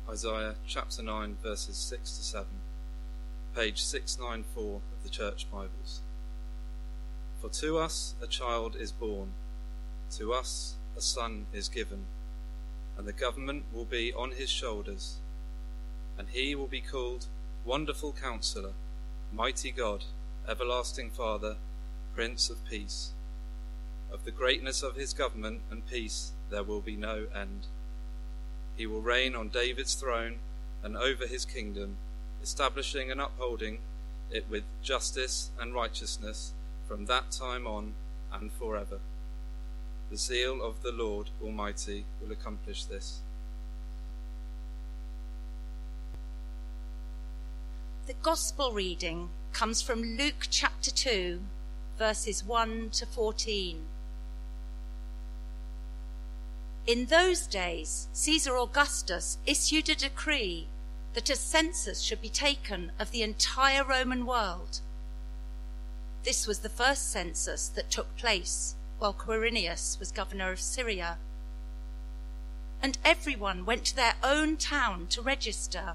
Isaiah chapter 9 verses 6 to 7, page 694 of the Church Bibles. For to us a child is born, to us a son is given, and the government will be on his shoulders, and he will be called Wonderful Counselor, Mighty God, Everlasting Father, Prince of Peace. Of the greatness of his government and peace there will be no end. He will reign on David's throne and over his kingdom, establishing and upholding it with justice and righteousness from that time on and forever. The zeal of the Lord Almighty will accomplish this. The Gospel reading comes from Luke chapter 2, verses 1 to 14. In those days, Caesar Augustus issued a decree that a census should be taken of the entire Roman world. This was the first census that took place while Quirinius was governor of Syria. And everyone went to their own town to register.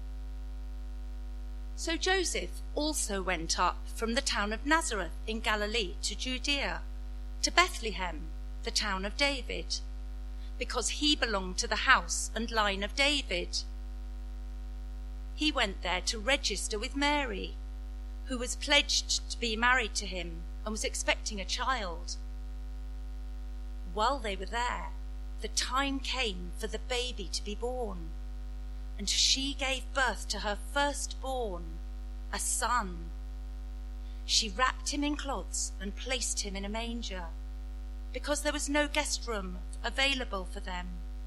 So Joseph also went up from the town of Nazareth in Galilee to Judea, to Bethlehem, the town of David, because he belonged to the house and line of David. He went there to register with Mary, who was pledged to be married to him and was expecting a child. While they were there, the time came for the baby to be born, and she gave birth to her firstborn, a son. She wrapped him in cloths and placed him in a manger, because there was no guest room available for them.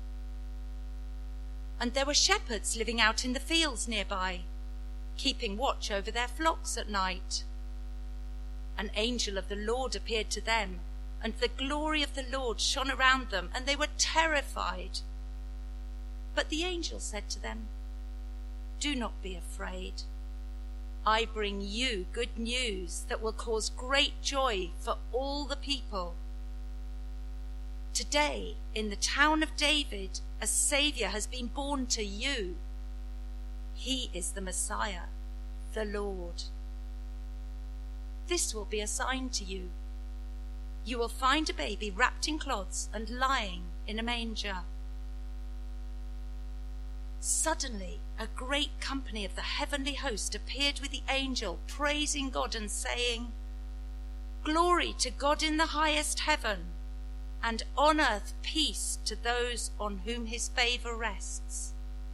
And there were shepherds living out in the fields nearby, keeping watch over their flocks at night. An angel of the Lord appeared to them, and the glory of the Lord shone around them, and they were terrified. But the angel said to them, "Do not be afraid. I bring you good news that will cause great joy for all the people. Today, in the town of David, a Saviour has been born to you. He is the Messiah, the Lord. This will be a sign to you. You will find a baby wrapped in cloths and lying in a manger." Suddenly, a great company of the heavenly host appeared with the angel, praising God and saying, "Glory to God in the highest heaven, and on earth peace to those on whom his favour rests."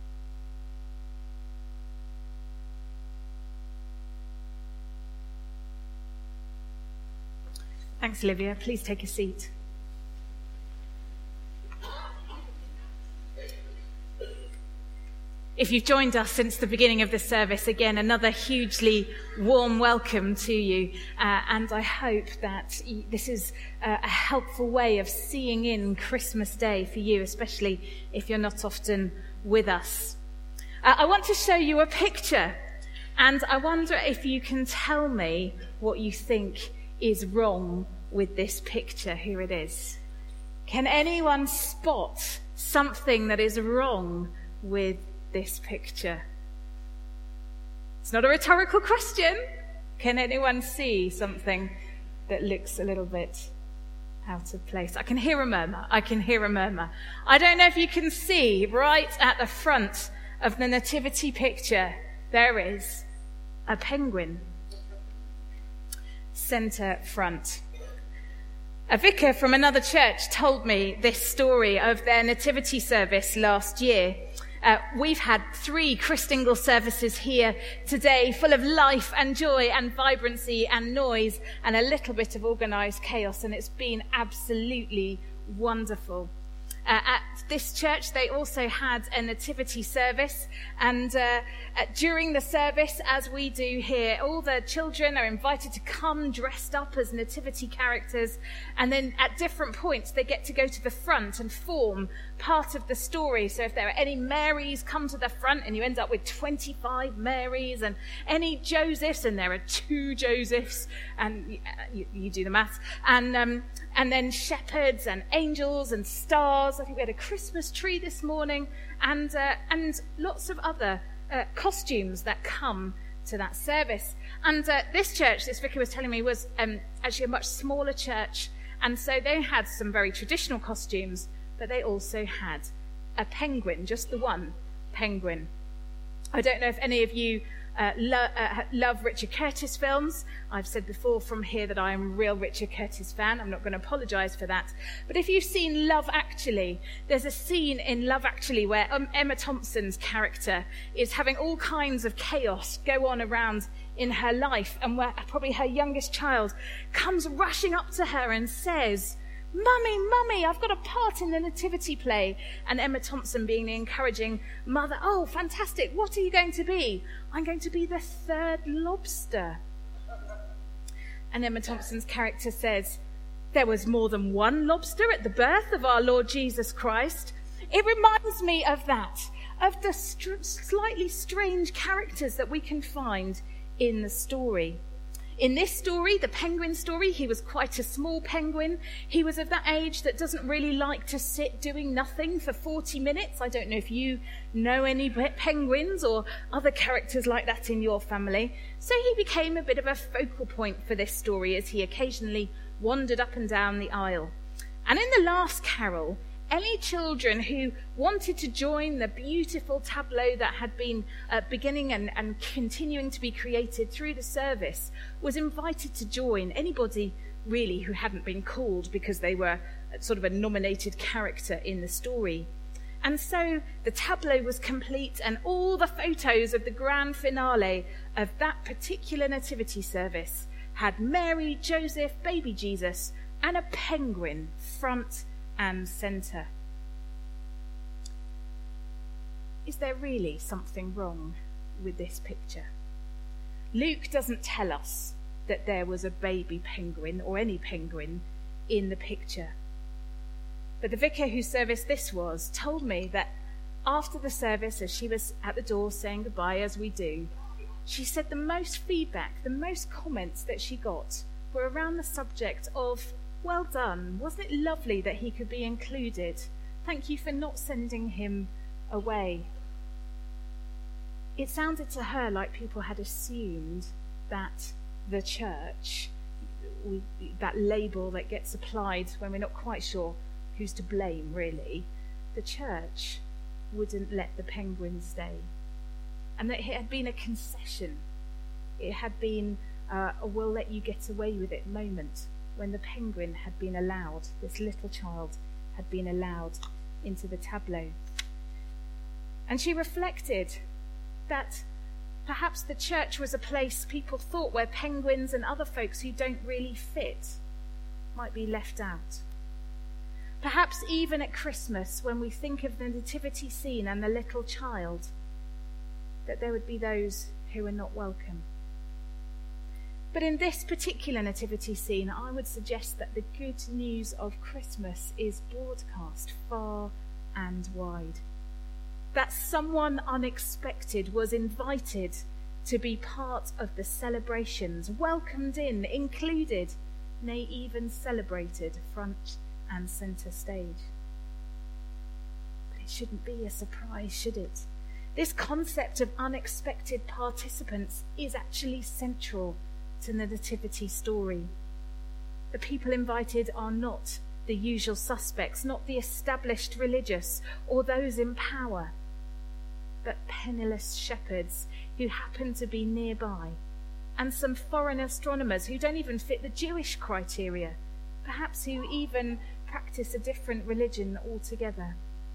Thanks, Olivia. Please take a seat. If you've joined us since the beginning of the service, again, another hugely warm welcome to you. And I hope that this is a helpful way of seeing in Christmas Day for you, especially if you're not often with us. I want to show you a picture, and I wonder if you can tell me what you think is wrong with this picture. Here it is. Can anyone spot something that is wrong with this picture? It's not a rhetorical question. Can anyone see something that looks a little bit out of place? I can hear a murmur. I don't know if you can see right at the front of the nativity picture, there is a penguin. Centre front. A vicar from another church told me this story of their nativity service last year. We've had 3 Christingle services here today, full of life and joy and vibrancy and noise and a little bit of organised chaos, and it's been absolutely wonderful. At this church, they also had a nativity service, and during the service, as we do here, all the children are invited to come dressed up as nativity characters, and then at different points they get to go to the front and form part of the story. So if there are any Marys, come to the front and you end up with 25 Marys, and any Josephs, and there are 2 Josephs, and you do the maths, and then shepherds and angels and stars was. I think we had a Christmas tree this morning, and lots of other costumes that come to that service. And this church, this vicar was telling me, was actually a much smaller church, and so they had some very traditional costumes, but they also had a penguin, just the one penguin. I don't know if any of you love Richard Curtis films. I've said before from here that I am a real Richard Curtis fan. I'm not going to apologise for that. But if you've seen Love Actually, there's a scene in Love Actually where Emma Thompson's character is having all kinds of chaos go on around in her life, and where probably her youngest child comes rushing up to her and says, Mummy, I've got a part in the nativity play. And Emma Thompson, being the encouraging mother, oh, fantastic, what are you going to be? I'm going to be the third lobster. And Emma Thompson's character says, there was more than one lobster at the birth of our Lord Jesus Christ. It reminds me of that, of the slightly strange characters that we can find in the story. In this story, the penguin story, he was quite a small penguin. He was of that age that doesn't really like to sit doing nothing for 40 minutes. I don't know if you know any penguins or other characters like that in your family. So he became a bit of a focal point for this story as he occasionally wandered up and down the aisle. And in the last carol, any children who wanted to join the beautiful tableau that had been beginning and continuing to be created through the service was invited to join. Anybody really who hadn't been called because they were sort of a nominated character in the story. And so the tableau was complete, and all the photos of the grand finale of that particular nativity service had Mary, Joseph, baby Jesus, and a penguin front and centre. Is there really something wrong with this picture? Luke doesn't tell us that there was a baby penguin or any penguin in the picture. But the vicar whose service this was told me that after the service, as she was at the door saying goodbye as we do, she said the most feedback, the most comments that she got were around the subject of, well done, wasn't it lovely that he could be included? Thank you for not sending him away. It sounded to her like people had assumed that the church, that label that gets applied when we're not quite sure who's to blame really, the church wouldn't let the penguin stay. And that it had been a concession. It had been a we'll let you get away with it moment when the penguin had been allowed, this little child had been allowed into the tableau. And she reflected that perhaps the church was a place people thought where penguins and other folks who don't really fit might be left out. Perhaps even at Christmas, when we think of the nativity scene and the little child, that there would be those who are not welcome. But in this particular nativity scene, I would suggest that the good news of Christmas is broadcast far and wide. That someone unexpected was invited to be part of the celebrations, welcomed in, included, nay, even celebrated front and centre stage. But it shouldn't be a surprise, should it? This concept of unexpected participants is actually central to the nativity story. The people invited are not the usual suspects, not the established religious or those in power, but penniless shepherds who happen to be nearby, and some foreign astronomers who don't even fit the Jewish criteria, perhaps who even practice a different religion altogether.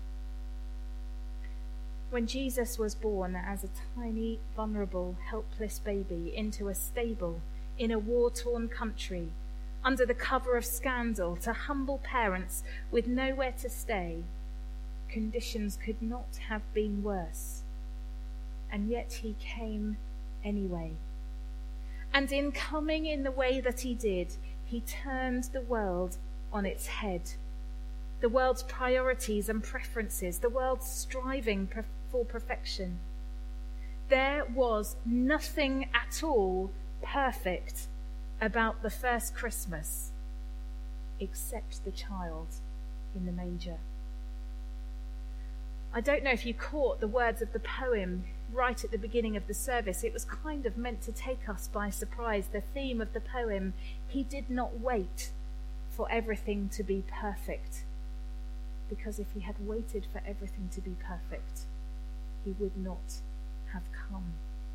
When Jesus was born as a tiny, vulnerable, helpless baby into a stable in a war-torn country, under the cover of scandal, to humble parents with nowhere to stay, conditions could not have been worse. And yet he came anyway. And in coming in the way that he did, he turned the world on its head. The world's priorities and preferences, the world's striving for perfection. There was nothing at all perfect about the first Christmas except the child in the manger. I don't know if you caught the words of the poem right at the beginning of the service. It was kind of meant to take us by surprise. The theme of the poem, he did not wait for everything to be perfect. Because if he had waited for everything to be perfect, he would not have come.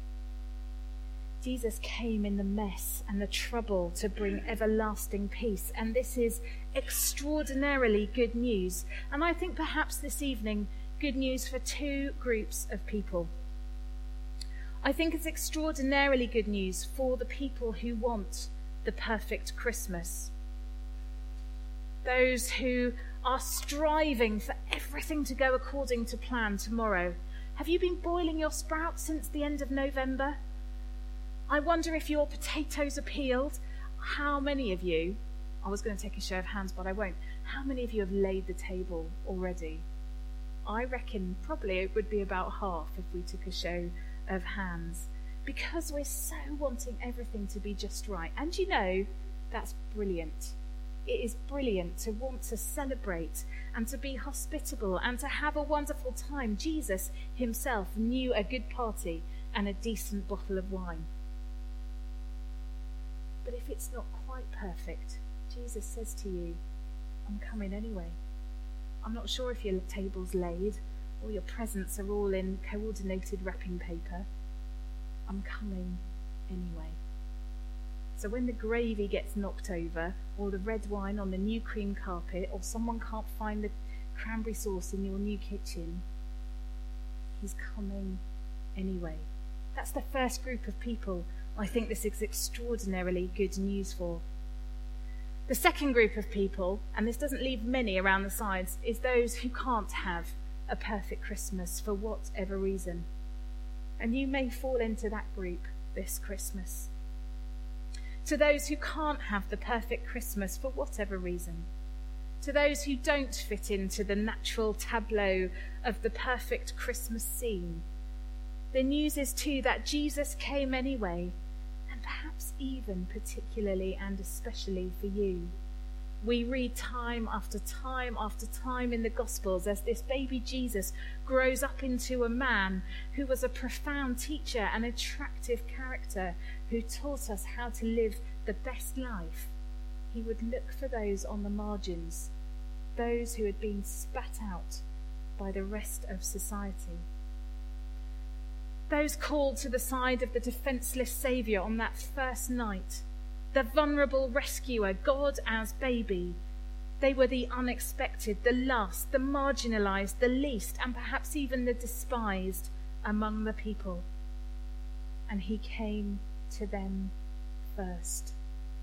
Jesus came in the mess and the trouble to bring everlasting peace. And this is extraordinarily good news. And I think perhaps this evening, good news for two groups of people. I think it's extraordinarily good news for the people who want the perfect Christmas. Those who are striving for everything to go according to plan tomorrow. Have you been boiling your sprouts since the end of November? I wonder if your potatoes are peeled. How many of you, I was going to take a show of hands, but I won't. How many of you have laid the table already? I reckon probably it would be about half if we took a show of hands. Because we're so wanting everything to be just right. And you know, that's brilliant. It is brilliant to want to celebrate and to be hospitable and to have a wonderful time. Jesus himself knew a good party and a decent bottle of wine. But if it's not quite perfect, Jesus says to you, I'm coming anyway. I'm not sure if your table's laid or your presents are all in coordinated wrapping paper. I'm coming anyway. So when the gravy gets knocked over, or the red wine on the new cream carpet, or someone can't find the cranberry sauce in your new kitchen, he's coming anyway. That's the first group of people I think this is extraordinarily good news for. The second group of people, and this doesn't leave many around the sides, is those who can't have a perfect Christmas for whatever reason. And you may fall into that group this Christmas. To those who can't have the perfect Christmas for whatever reason. To those who don't fit into the natural tableau of the perfect Christmas scene. The news is too that Jesus came anyway, and perhaps even particularly and especially for you. We read time after time after time in the Gospels as this baby Jesus grows up into a man who was a profound teacher and attractive character who taught us how to live the best life. He would look for those on the margins, those who had been spat out by the rest of society. Those called to the side of the defenceless Saviour on that first night, the vulnerable rescuer, God as baby. They were the unexpected, the last, the marginalised, the least, and perhaps even the despised among the people. And he came to them first.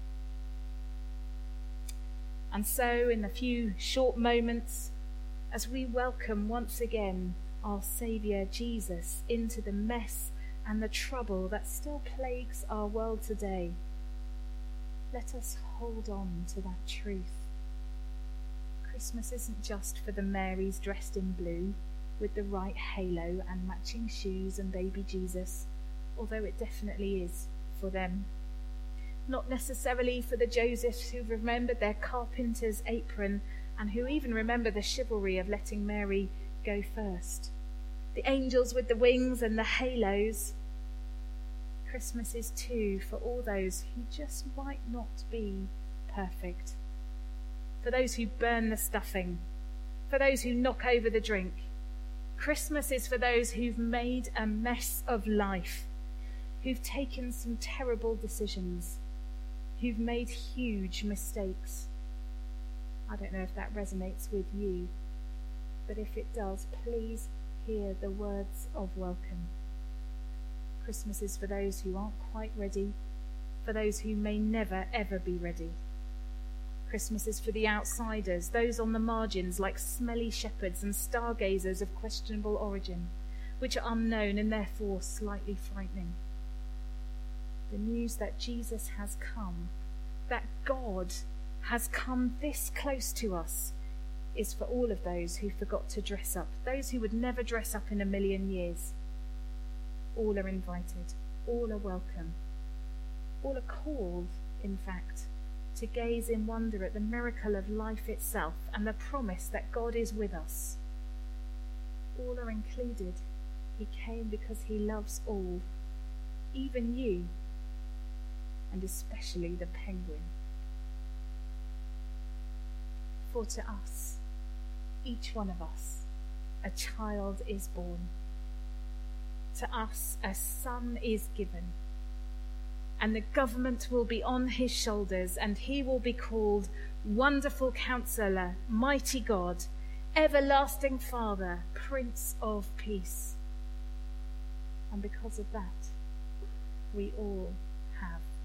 And so, in a few short moments, as we welcome once again our Saviour Jesus into the mess and the trouble that still plagues our world today, let us hold on to that truth. Christmas isn't just for the Marys dressed in blue with the right halo and matching shoes and baby Jesus, although it definitely is for them. Not necessarily for the Josephs who remembered their carpenter's apron and who even remember the chivalry of letting Mary go first. The angels with the wings and the halos. Christmas is too for all those who just might not be perfect. For those who burn the stuffing. For those who knock over the drink. Christmas is for those who've made a mess of life. Who've taken some terrible decisions. Who've made huge mistakes. I don't know if that resonates with you, but if it does, please hear the words of welcome. Christmas is for those who aren't quite ready, for those who may never ever be ready. Christmas is for the outsiders, those on the margins like smelly shepherds and stargazers of questionable origin, which are unknown and therefore slightly frightening. The news that Jesus has come, that God has come this close to us, is for all of those who forgot to dress up, those who would never dress up in a million years. All are invited, all are welcome, all are called, in fact, to gaze in wonder at the miracle of life itself and the promise that God is with us. all are included. He came because he loves all, even you, and especially the penguin. For to us, each one of us, a child is born. To us, a son is given. And the government will be on his shoulders, and he will be called Wonderful Counselor, Mighty God, Everlasting Father, Prince of Peace. And because of that, we all have